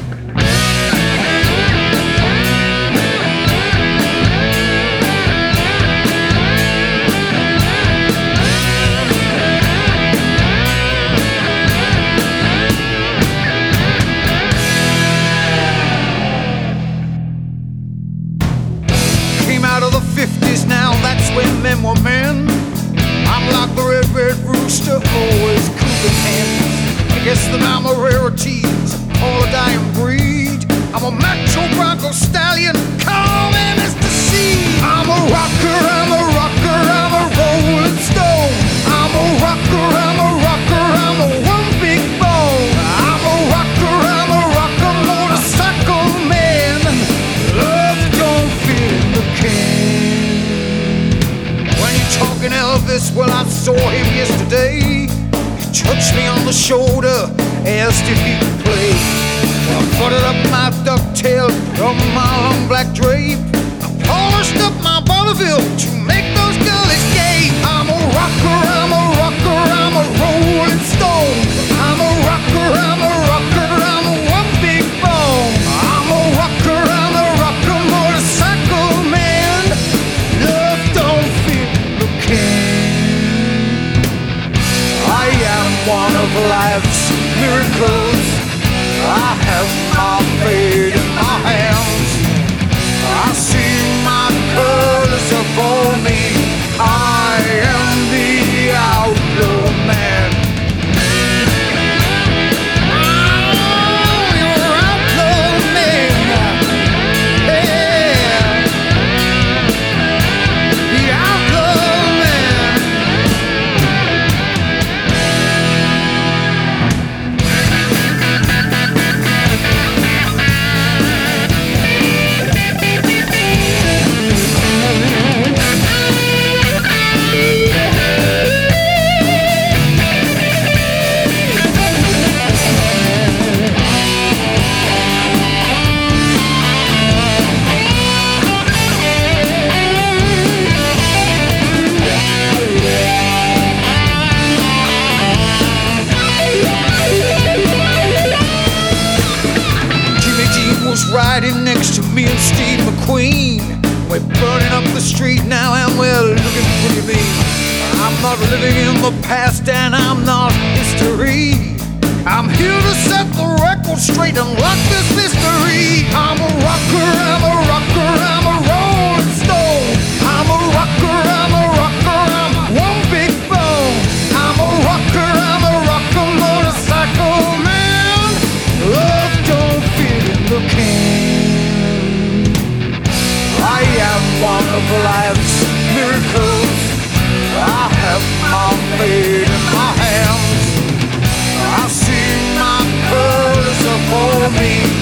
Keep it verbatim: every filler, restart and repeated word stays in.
fifties now, that's when men were men. I'm like the red, red rooster, always cooling hands. I guess that I'm a rarity, all a dying breed. I'm a macho bronco stallion, call me Mister C. I'm a rocker, I'm a rocker, I'm a rolling stone. I'm a rocker, I'm a rocker, I'm a one big bone. I'm a rocker, I'm a rocker, motorcycle man. Love don't fit in the can. Talking Elvis, well, I saw him yesterday. He touched me on the shoulder, asked if he could play. I buttered up my ducktail from my long black drape. I polished up my vaudeville to make those girlies gay. I'm a rocker, I'm a rocker, I'm a rolling stone. I'm a rocker, I'm a rocker, I'm a one big bone. I'm a rocker, I'm a rocker, motorcycle man. Love don't fit. I am one of life's miracles. I have my fate in my hands. I see my colors upon me. I am the outlaw man. Oh, you're outlaw man. Yeah. The outlaw man. Riding next to me and Steve McQueen. We're burning up the street now and we're looking pretty mean. I'm not living in the past and I'm not history. I'm here to set the record straight and lock this mystery. I'm a rocker, I'm a rocker, I'm a rolling stone. I'm a rocker, I'm a rocker, I'm one big bone. I'm a rocker, I'm a rocker, motorcycle man. Love don't fit in the can. I am one of life's miracles. I have my fate in my hands. I see my colors upon me.